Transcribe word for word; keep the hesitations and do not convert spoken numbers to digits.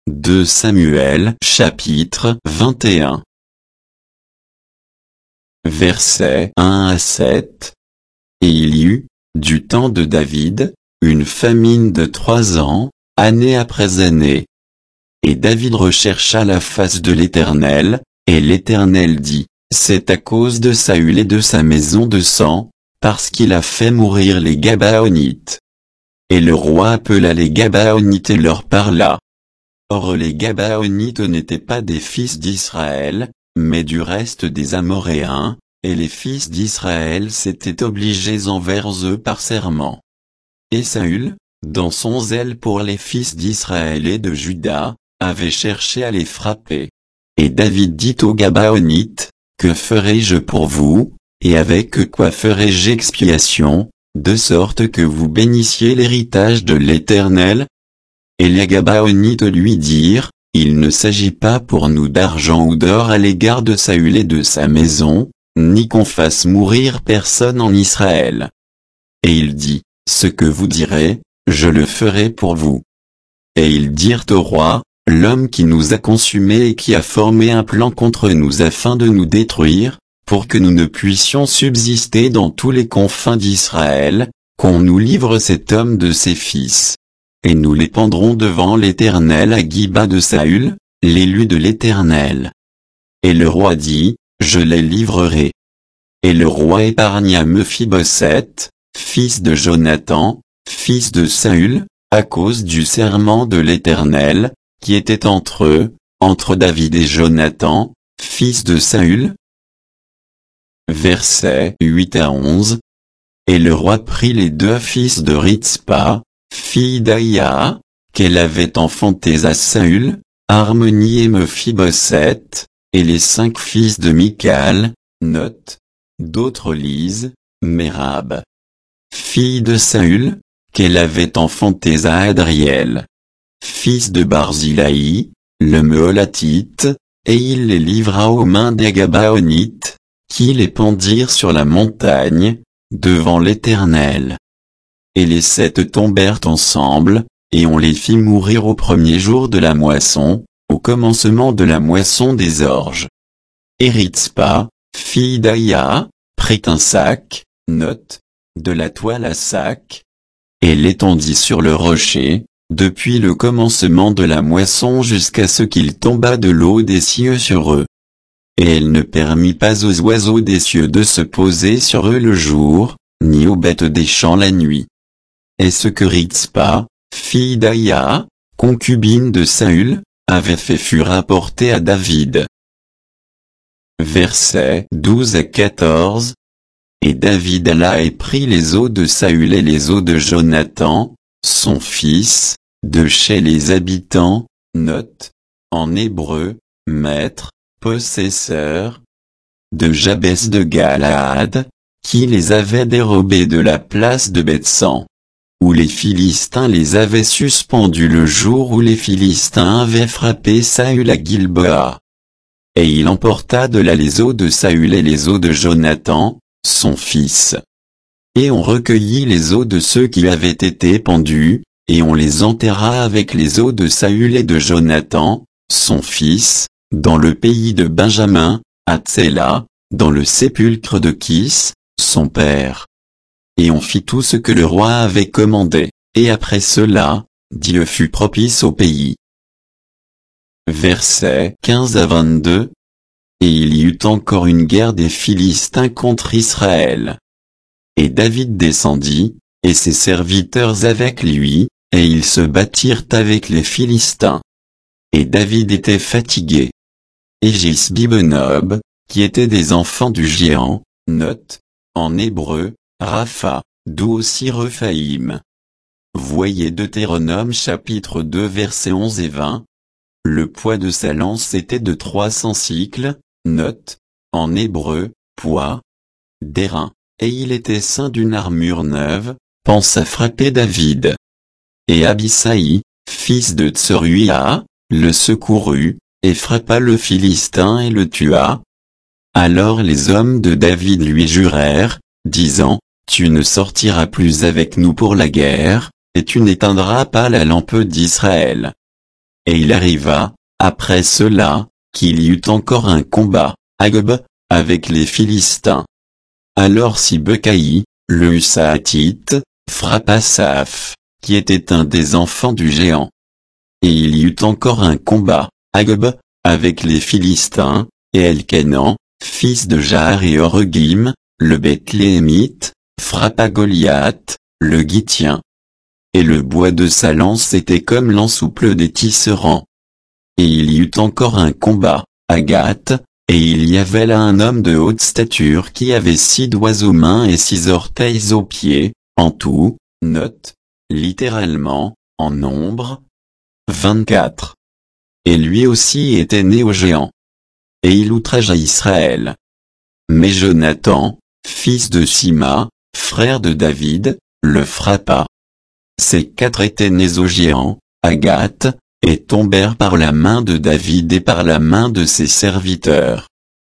deux Samuel chapitre vingt et un. Versets un à sept. Et il y eut, du temps de David, une famine de trois ans, année après année. Et David rechercha la face de l'Éternel, et l'Éternel dit, c'est à cause de Saül et de sa maison de sang, parce qu'il a fait mourir les Gabaonites. Et le roi appela les Gabaonites et leur parla. Or les Gabaonites n'étaient pas des fils d'Israël, mais du reste des Amoréens, et les fils d'Israël s'étaient obligés envers eux par serment. Et Saül, dans son zèle pour les fils d'Israël et de Juda, avait cherché à les frapper. Et David dit aux Gabaonites, que ferai-je pour vous, et avec quoi ferai-je expiation, de sorte que vous bénissiez l'héritage de l'Éternel? Et les Gabaonites lui dirent, il ne s'agit pas pour nous d'argent ou d'or à l'égard de Saül et de sa maison, ni qu'on fasse mourir personne en Israël. Et il dit, ce que vous direz, je le ferai pour vous. Et ils dirent au roi, l'homme qui nous a consumés et qui a formé un plan contre nous afin de nous détruire, pour que nous ne puissions subsister dans tous les confins d'Israël, qu'on nous livre cet homme de ses fils. Et nous les pendrons devant l'Éternel à Giba de Saül, l'élu de l'Éternel. Et le roi dit, je les livrerai. Et le roi épargna Mephibosheth, fils de Jonathan, fils de Saül, à cause du serment de l'Éternel, qui était entre eux, entre David et Jonathan, fils de Saül. Versets huit à onze. Et le roi prit les deux fils de Ritzpa, fille d'Aïa, qu'elle avait enfantées à Saül, Harmonie et Mephibosheth, et les cinq fils de Michal, note, d'autres lisent, Mérab, fille de Saül, qu'elle avait enfantées à Adriel, fils de Barzilai, le Méholatite, et il les livra aux mains des Gabaonites, qui les pendirent sur la montagne, devant l'Éternel. Et les sept tombèrent ensemble, et on les fit mourir au premier jour de la moisson, au commencement de la moisson des orges. Et Ritzpa, fille d'Aïa, prit un sac, note, de la toile à sac, et l'étendit sur le rocher, depuis le commencement de la moisson jusqu'à ce qu'il tombât de l'eau des cieux sur eux. Et elle ne permit pas aux oiseaux des cieux de se poser sur eux le jour, ni aux bêtes des champs la nuit. Et ce que Ritzpa, fille d'Aïa, concubine de Saül, avait fait fut rapporté à David. Versets douze à quatorze. Et David alla et prit les os de Saül et les os de Jonathan, son fils, de chez les habitants, note, en hébreu, maître, possesseur, de Jabès de Galaad, qui les avait dérobés de la place de Bethsan, où les Philistins les avaient suspendus le jour où les Philistins avaient frappé Saül à Gilboa. Et il emporta de là les os de Saül et les os de Jonathan, son fils. Et on recueillit les os de ceux qui avaient été pendus, et on les enterra avec les os de Saül et de Jonathan, son fils, dans le pays de Benjamin, à Tséla, dans le sépulcre de Kis, son père. Et on fit tout ce que le roi avait commandé, et après cela, Dieu fut propice au pays. Versets quinze à vingt-deux. Et il y eut encore une guerre des Philistins contre Israël. Et David descendit, et ses serviteurs avec lui, et ils se battirent avec les Philistins. Et David était fatigué. Et Gisbibenob, qui était des enfants du géant, note, en hébreu, Rapha, d'où aussi Rephaïm. Voyez Deutéronome chapitre deux versets onze et vingt. Le poids de sa lance était de trois cents cycles, note, en hébreu, poids, d'airain, et il était ceint d'une armure neuve, pensa frapper David. Et Abisai, fils de Tseruia, le secourut, et frappa le Philistin et le tua. Alors les hommes de David lui jurèrent, disant, tu ne sortiras plus avec nous pour la guerre, et tu n'éteindras pas la lampe d'Israël. Et il arriva, après cela, qu'il y eut encore un combat, à Gob, avec les Philistins. Alors Sibécaï, le Hussathite, frappa Saph, qui était un des enfants du géant. Et il y eut encore un combat, à Gob, avec les Philistins, et Elkénan, fils de Jaar et Oregim, le Bethléemite, frappa Goliath, le Gittien. Et le bois de sa lance était comme l'ensouple des tisserands. Et il y eut encore un combat, à Gath, et il y avait là un homme de haute stature qui avait six doigts aux mains et six orteils aux pieds, en tout, note, littéralement, en nombre, vingt-quatre. Et lui aussi était né au géant. Et il outragea Israël. Mais Jonathan, fils de Sima, frère de David, le frappa. Ces quatre étaient nés au géant, à Gath, et tombèrent par la main de David et par la main de ses serviteurs.